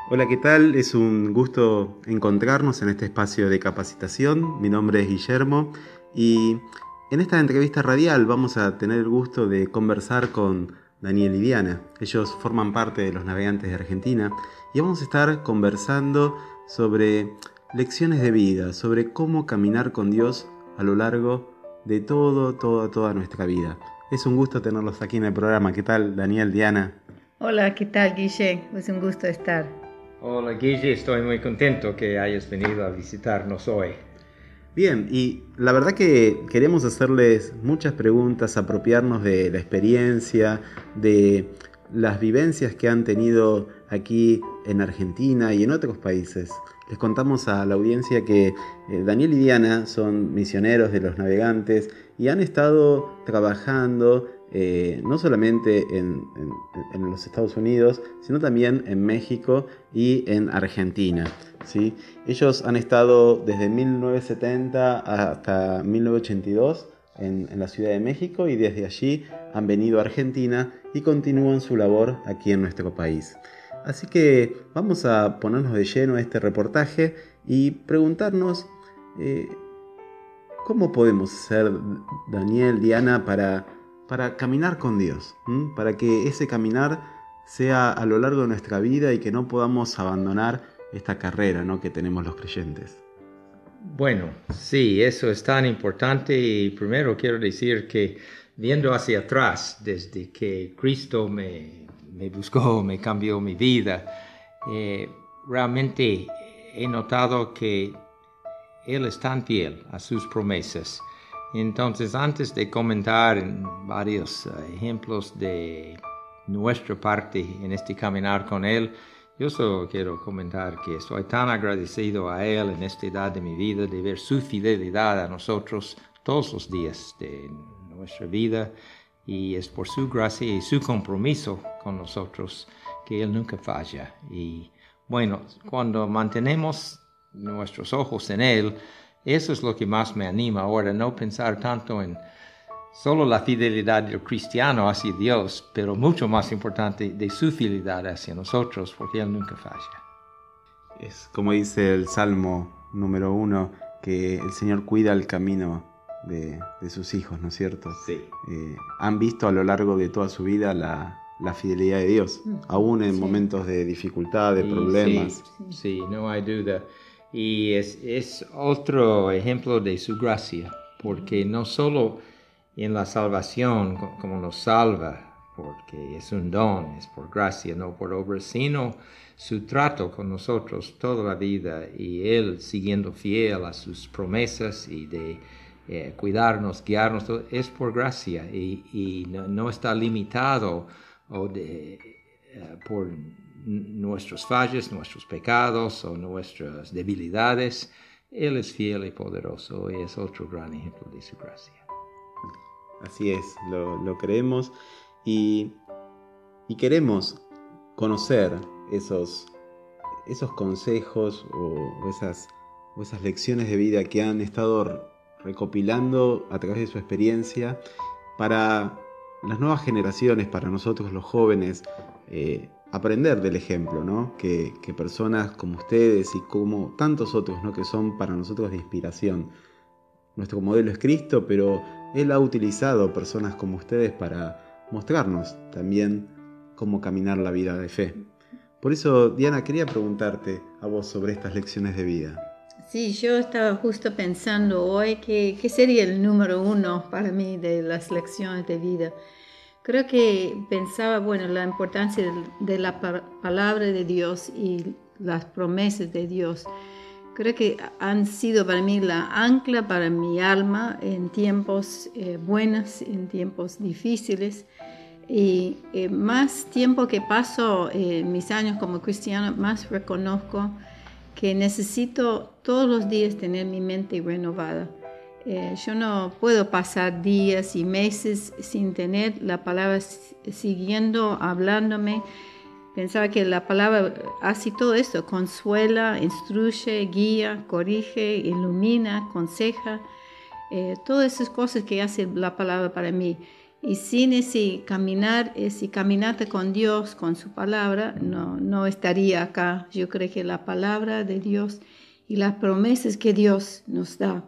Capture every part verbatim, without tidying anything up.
Hola, ¿qué tal? Es un gusto encontrarnos en este espacio de capacitación. Mi nombre es Guillermo y en esta entrevista radial vamos a tener el gusto de conversar con Daniel y Diana. Ellos forman parte de los Navegantes de Argentina y vamos a estar conversando sobre lecciones de vida, sobre cómo caminar con Dios a lo largo de todo, toda, toda nuestra vida. Es un gusto tenerlos aquí en el programa. ¿Qué tal, Daniel, Diana? Hola, ¿qué tal, Guille? Es un gusto estar. Hola Guille, estoy muy contento que hayas venido a visitarnos hoy. Bien, y la verdad que queremos hacerles muchas preguntas, apropiarnos de la experiencia, de las vivencias que han tenido aquí en Argentina y en otros países. Les contamos a la audiencia que eh, Daniel y Diana son misioneros de los Navegantes y han estado trabajando eh, no solamente en, en, en los Estados Unidos, sino también en México y en Argentina, ¿sí? Ellos han estado desde mil novecientos setenta hasta mil novecientos ochenta y dos en, en la Ciudad de México y desde allí han venido a Argentina y continúan su labor aquí en nuestro país. Así que vamos a ponernos de lleno a este reportaje y preguntarnos eh, cómo podemos ser, Daniel, Diana, para, para caminar con Dios, ¿m? Para que ese caminar sea a lo largo de nuestra vida y que no podamos abandonar esta carrera, ¿no?, que tenemos los creyentes. Bueno, sí, eso es tan importante y primero quiero decir que viendo hacia atrás, desde que Cristo me, me buscó, me cambió mi vida, eh, realmente he notado que Él es tan fiel a sus promesas. Entonces, antes de comentar en varios uh, ejemplos de nuestra parte en este caminar con Él, yo solo quiero comentar que estoy tan agradecido a Él en esta edad de mi vida de ver su fidelidad a nosotros todos los días de nuestra vida, y es por su gracia y su compromiso con nosotros que Él nunca falla. Y bueno, cuando mantenemos nuestros ojos en Él, eso es lo que más me anima ahora, no pensar tanto en solo la fidelidad del cristiano hacia Dios, pero mucho más importante de su fidelidad hacia nosotros, porque Él nunca falla. Es como dice el Salmo número uno, que el Señor cuida el camino de, de sus hijos, ¿no es cierto? Sí. Eh, han visto a lo largo de toda su vida la, la fidelidad de Dios, aún en Sí. momentos de dificultad, de Y problemas. Sí, sí, no hay duda. Y es, es otro ejemplo de su gracia, porque no solo en la salvación como nos salva, porque es un don, es por gracia, no por obra, sino su trato con nosotros toda la vida y Él siguiendo fiel a sus promesas y de eh, cuidarnos, guiarnos, todo, es por gracia y, y no, no está limitado o de, uh, por nuestros fallos, nuestros pecados o nuestras debilidades. Él es fiel y poderoso y es otro gran ejemplo de su gracia. Así es, lo, lo creemos y, y queremos conocer esos, esos consejos o, o, esas, o esas lecciones de vida que han estado recopilando a través de su experiencia para las nuevas generaciones, para nosotros los jóvenes, eh, aprender del ejemplo, ¿no? Que, que personas como ustedes y como tantos otros, ¿no?, que son para nosotros de inspiración. Nuestro modelo es Cristo, pero Él ha utilizado personas como ustedes para mostrarnos también cómo caminar la vida de fe. Por eso, Diana, quería preguntarte a vos sobre estas lecciones de vida. Sí, yo estaba justo pensando hoy que, que sería el número uno para mí de las lecciones de vida. Creo que pensaba, bueno, la importancia de, de la pa- palabra de Dios y las promesas de Dios. Creo que han sido para mí la ancla para mi alma en tiempos eh, buenos, en tiempos difíciles. Y eh, más tiempo que paso en eh, mis años como cristiana, más reconozco que necesito todos los días tener mi mente renovada. Eh, yo no puedo pasar días y meses sin tener la palabra siguiendo, hablándome. Pensaba que la palabra hace todo esto, consuela, instruye, guía, corrige, ilumina, aconseja, eh, todas esas cosas que hace la palabra para mí. Y sin ese caminar, ese caminata con Dios, con su palabra, no, no estaría acá. Yo creo que la palabra de Dios y las promesas que Dios nos da.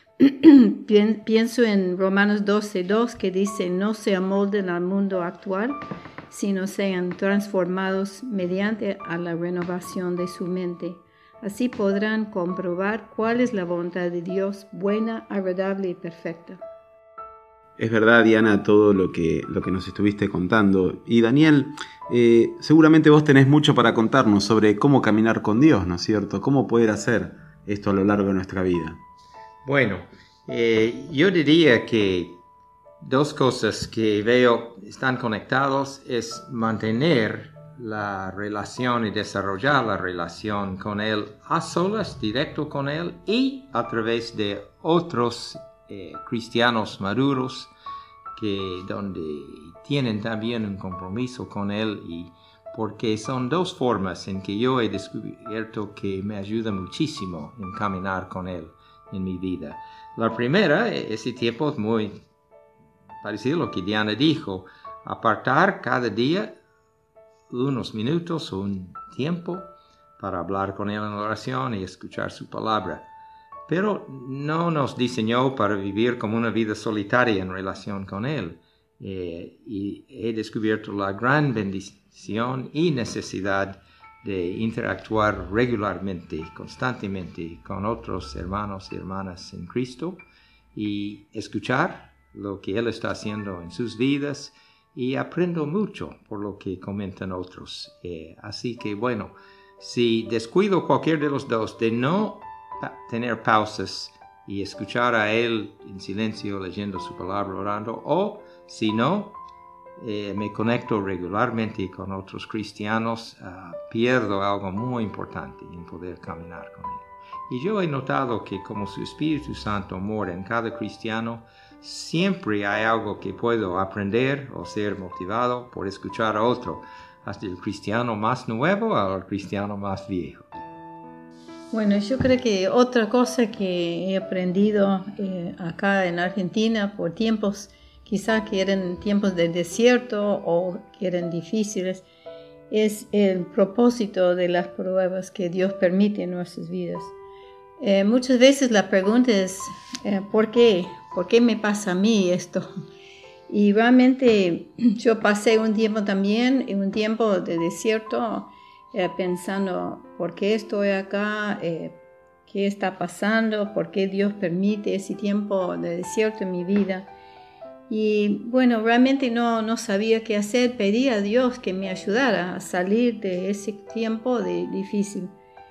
Pienso en Romanos doce dos, que dice: no se amolden al mundo actual, sino sean transformados mediante a la renovación de su mente. Así podrán comprobar cuál es la voluntad de Dios, buena, agradable y perfecta. Es verdad, Diana, todo lo que, lo que nos estuviste contando. Y Daniel, eh, seguramente vos tenés mucho para contarnos sobre cómo caminar con Dios, ¿no es cierto? Cómo poder hacer esto a lo largo de nuestra vida. Bueno, eh, yo diría que dos cosas que veo están conectados es mantener la relación y desarrollar la relación con Él a solas, directo con Él, y a través de otros eh, cristianos maduros que donde tienen también un compromiso con Él, y porque son dos formas en que yo he descubierto que me ayuda muchísimo en caminar con Él en mi vida. La primera, ese tiempo es muy parecido a lo que Diana dijo: apartar cada día unos minutos o un tiempo para hablar con Él en oración y escuchar su palabra. Pero no nos diseñó para vivir como una vida solitaria en relación con Él. Eh, y he descubierto la gran bendición y necesidad de interactuar regularmente, constantemente con otros hermanos y hermanas en Cristo y escuchar lo que Él está haciendo en sus vidas, y aprendo mucho por lo que comentan otros. Eh, así que bueno, si descuido cualquier de los dos, de no pa- tener pausas y escuchar a Él en silencio, leyendo su palabra, orando, o si no, eh, me conecto regularmente con otros cristianos, uh, pierdo algo muy importante en poder caminar con Él. Y yo he notado que como su Espíritu Santo mora en cada cristiano, siempre hay algo que puedo aprender o ser motivado por escuchar a otro, hasta el cristiano más nuevo al cristiano más viejo. Bueno, yo creo que otra cosa que he aprendido eh, acá en Argentina por tiempos, quizás que eran tiempos de desierto o que eran difíciles, es el propósito de las pruebas que Dios permite en nuestras vidas. Eh, muchas veces la pregunta es, eh, ¿por qué? ¿Por qué me pasa a mí esto? Y realmente yo pasé un tiempo también, un tiempo de desierto, eh, pensando, ¿por qué estoy acá? Eh, ¿Qué está pasando? ¿Por qué Dios permite ese tiempo de desierto en mi vida? Y bueno, realmente no, no sabía qué hacer. Pedí a Dios que me ayudara a salir de ese tiempo de, difícil.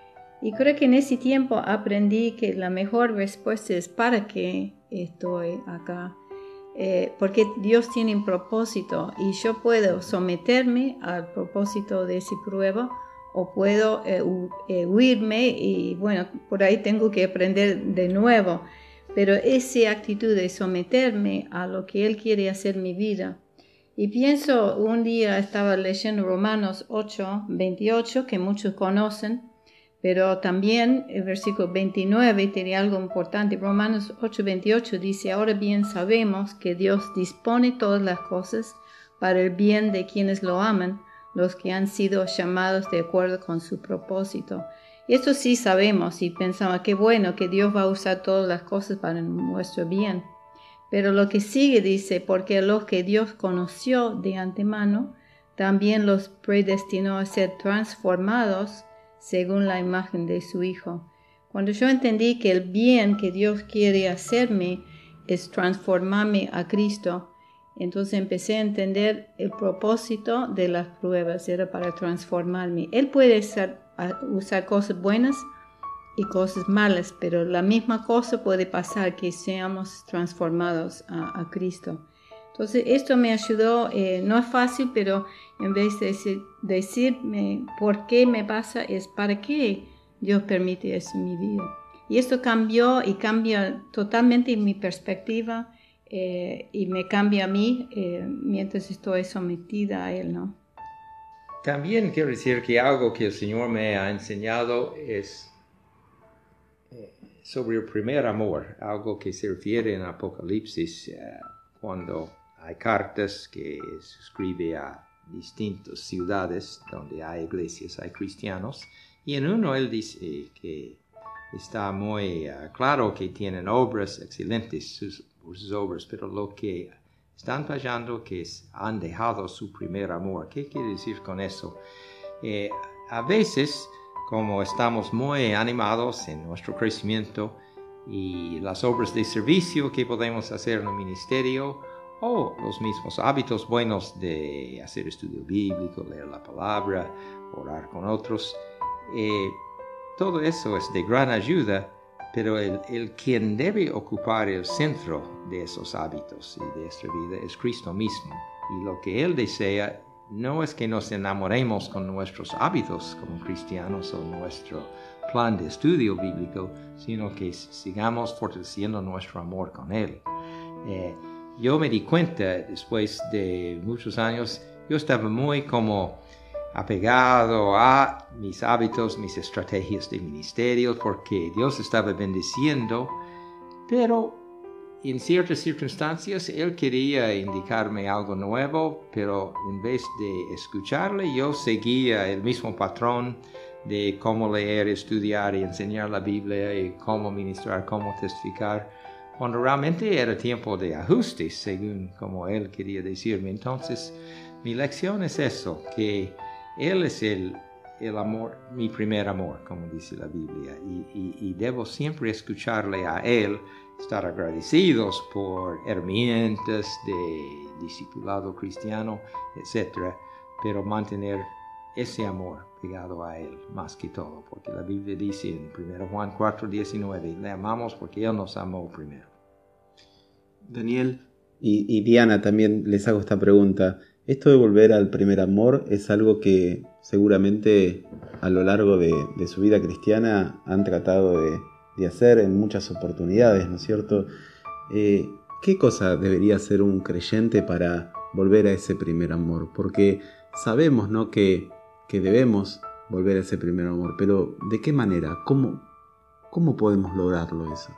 Y creo que en ese tiempo aprendí que la mejor respuesta es ¿para qué estoy acá? Eh, porque Dios tiene un propósito y yo puedo someterme al propósito de esa prueba o puedo eh, hu- eh, huirme y bueno, por ahí tengo que aprender de nuevo. Pero esa actitud de someterme a lo que Él quiere hacer en mi vida. Y pienso, un día estaba leyendo Romanos ocho, veintiocho, que muchos conocen, pero también el versículo veintinueve tiene algo importante. Romanos ocho, veintiocho dice: ahora bien sabemos que Dios dispone todas las cosas para el bien de quienes lo aman, los que han sido llamados de acuerdo con su propósito. Y esto sí sabemos y pensamos, qué bueno que Dios va a usar todas las cosas para nuestro bien. Pero lo que sigue dice, porque a los que Dios conoció de antemano, también los predestinó a ser transformados según la imagen de su Hijo. Cuando yo entendí que el bien que Dios quiere hacerme es transformarme a Cristo, entonces empecé a entender el propósito de las pruebas, era para transformarme. Él puede usar, usar cosas buenas y cosas malas, pero la misma cosa puede pasar, que seamos transformados a, a Cristo. Entonces esto me ayudó, eh, no es fácil, pero en vez de decir, decirme por qué me pasa, es para qué Dios permite eso en mi vida. Y esto cambió y cambia totalmente mi perspectiva eh, y me cambia a mí eh, mientras estoy sometida a Él, ¿no? También quiero decir que algo que el Señor me ha enseñado es sobre el primer amor, algo que se refiere en Apocalipsis, uh, cuando hay cartas que se escribe a distintas ciudades donde hay iglesias, hay cristianos, y en uno él dice que está muy uh, claro que tienen obras excelentes, sus, sus obras, pero lo que están fallando que es, han dejado su primer amor. ¿Qué quiere decir con eso? Eh, a veces, como estamos muy animados en nuestro crecimiento y las obras de servicio que podemos hacer en el ministerio, o los mismos hábitos buenos de hacer estudio bíblico, leer la palabra, orar con otros, eh, todo eso es de gran ayuda, pero el, el quien debe ocupar el centro de esos hábitos y de esta vida es Cristo mismo. Y lo que Él desea no es que nos enamoremos con nuestros hábitos como cristianos o nuestro plan de estudio bíblico, sino que sigamos fortaleciendo nuestro amor con Él. Eh, yo me di cuenta después de muchos años, yo estaba muy como apegado a mis hábitos, mis estrategias de ministerio, porque Dios estaba bendiciendo, pero en ciertas circunstancias Él quería indicarme algo nuevo, pero en vez de escucharle, yo seguía el mismo patrón de cómo leer, estudiar y enseñar la Biblia y cómo ministrar, cómo testificar, cuando realmente era tiempo de ajustes, según como Él quería decirme. Entonces, mi lección es eso, que Él es el, el amor, mi primer amor, como dice la Biblia, y, y, y debo siempre escucharle a Él, estar agradecidos por herramientas de discipulado cristiano, etcétera, pero mantener ese amor pegado a Él más que todo, porque la Biblia dice en primero Juan cuatro diecinueve, le amamos porque Él nos amó primero. Daniel y, y Diana, también les hago esta pregunta. Esto de volver al primer amor es algo que seguramente a lo largo de, de su vida cristiana han tratado de, de hacer en muchas oportunidades, ¿no es cierto? Eh, ¿Qué cosa debería hacer un creyente para volver a ese primer amor? Porque sabemos, ¿no?, que, que debemos volver a ese primer amor, pero ¿de qué manera? ¿Cómo, cómo podemos lograrlo eso?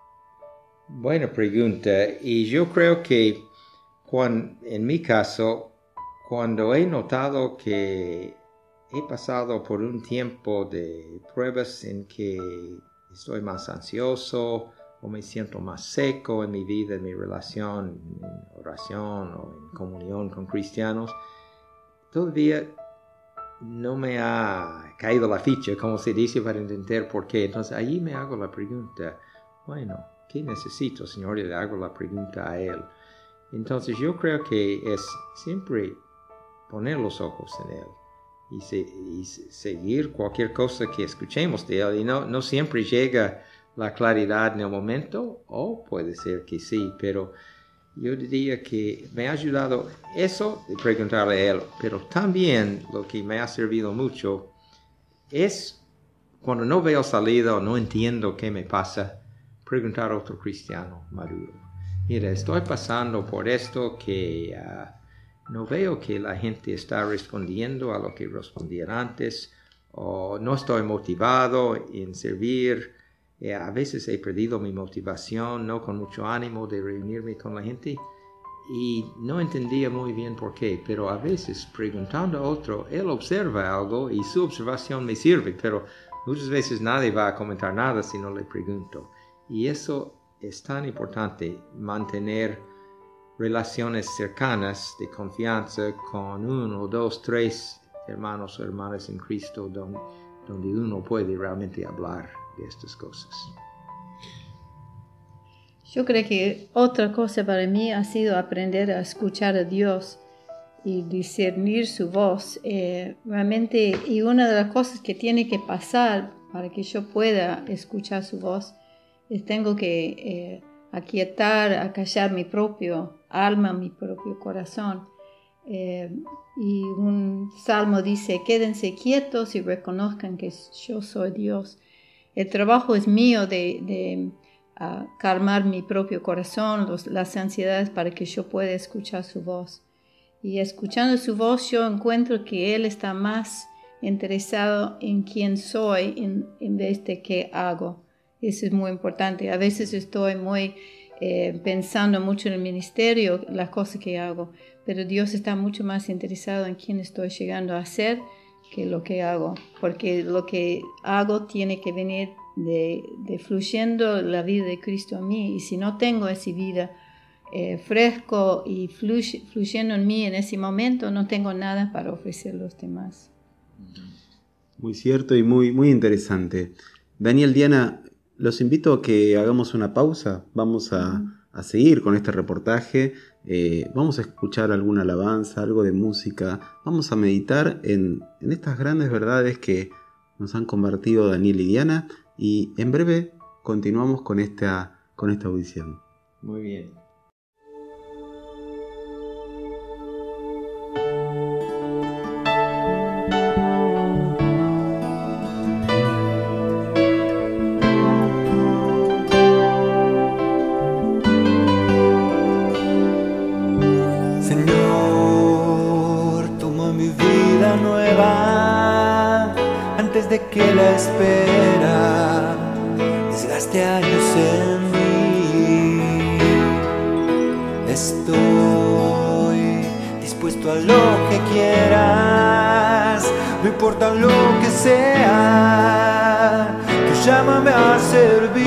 Buena pregunta, y yo creo que cuando, en mi caso, cuando he notado que he pasado por un tiempo de pruebas en que estoy más ansioso o me siento más seco en mi vida, en mi relación, en oración o en comunión con cristianos, todavía no me ha caído la ficha, como se dice, para entender por qué. Entonces allí me hago la pregunta, bueno, ¿qué necesito, Señor? Y le hago la pregunta a Él. Entonces yo creo que es siempre poner los ojos en Él y, se, y seguir cualquier cosa que escuchemos de Él. Y no, no siempre llega la claridad en el momento, o puede ser que sí, pero yo diría que me ha ayudado eso de preguntarle a Él, pero también lo que me ha servido mucho es cuando no veo salida o no entiendo qué me pasa, preguntar a otro cristiano maduro. Mira, estoy pasando por esto que uh, no veo que la gente está respondiendo a lo que respondían antes, o no estoy motivado en servir. Eh, a veces he perdido mi motivación, no con mucho ánimo de reunirme con la gente, y no entendía muy bien por qué, pero a veces preguntando a otro, él observa algo y su observación me sirve, pero muchas veces nadie va a comentar nada si no le pregunto. Y eso es tan importante, mantener relaciones cercanas de confianza con uno, dos, tres hermanos o hermanas en Cristo, donde, donde uno puede realmente hablar de estas cosas. Yo creo que otra cosa para mí ha sido aprender a escuchar a Dios y discernir su voz. Eh, realmente, y una de las cosas que tiene que pasar para que yo pueda escuchar su voz es tengo que eh, aquietar, acallar mi propio alma, mi propio corazón. Eh, y un salmo dice, quédense quietos y reconozcan que yo soy Dios. El trabajo es mío de, de uh, calmar mi propio corazón, los, las ansiedades para que yo pueda escuchar su voz. Y escuchando su voz yo encuentro que Él está más interesado en quién soy en, en vez de qué hago. Eso es muy importante. A veces estoy muy eh, pensando mucho en el ministerio, las cosas que hago, pero Dios está mucho más interesado en quién estoy llegando a ser que lo que hago, porque lo que hago tiene que venir de, de fluyendo la vida de Cristo en mí, y si no tengo esa vida eh, fresco y fluye, fluyendo en mí en ese momento, no tengo nada para ofrecer a los demás. Muy cierto y muy, muy interesante. Daniel, Diana, los invito a que hagamos una pausa. Vamos a, uh-huh. a seguir con este reportaje. Eh, vamos a escuchar alguna alabanza, algo de música. Vamos a meditar en, en estas grandes verdades que nos han convertido Daniel y Diana. Y en breve continuamos con esta, con esta audición. Muy bien. De que la espera desgaste años en mí. Estoy dispuesto a lo que quieras, no importa lo que sea, tú llámame a servir.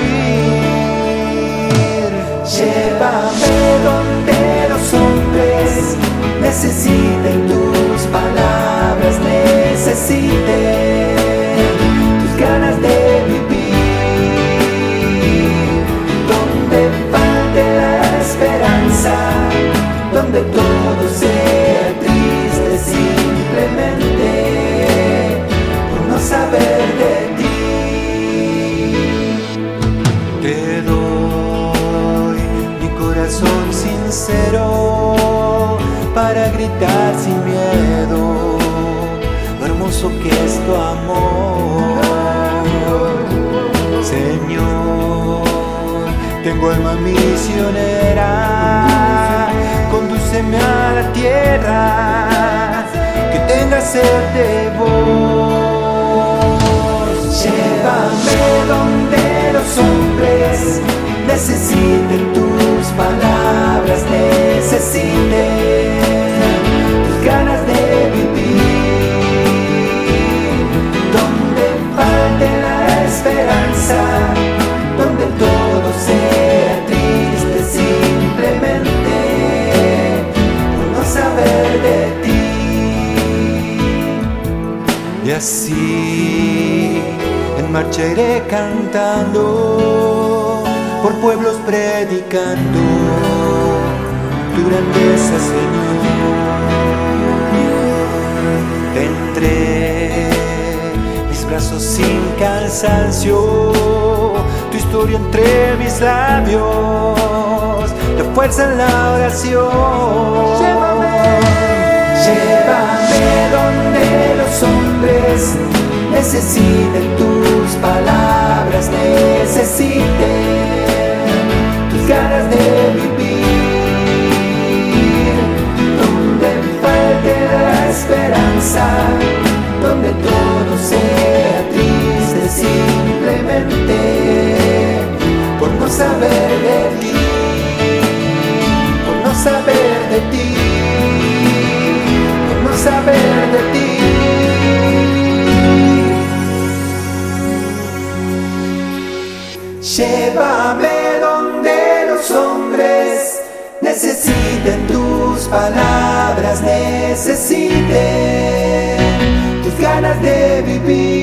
Llévame donde los hombres necesiten tus palabras, necesiten ganas de vivir, donde falte la esperanza, donde todo sea triste simplemente por no saber de ti. Te doy mi corazón sincero para gritar sin miedo lo hermoso que es tu amor. Señor, tengo alma misionera, condúceme a la tierra que tenga sed de vos. Llévame donde los hombres necesiten tus palabras, necesiten tus ganas de vivir, donde falte la esperanza, donde todo sea triste simplemente por no saber de ti. Y así en marcha iré cantando, por pueblos predicando tu grandeza, Señor. Tendré mis brazos sin cansancio, tu historia entre mis labios, la fuerza en la oración. Llévame, llévame donde los hombres necesiten tus palabras, necesiten tus ganas de vivir, donde falte la esperanza, donde todo sea triste simplemente por no saber de ti, por no saber de ti, por no saber de ti. Llévame donde los hombres necesiten tus palabras, necesiten tus ganas de vivir,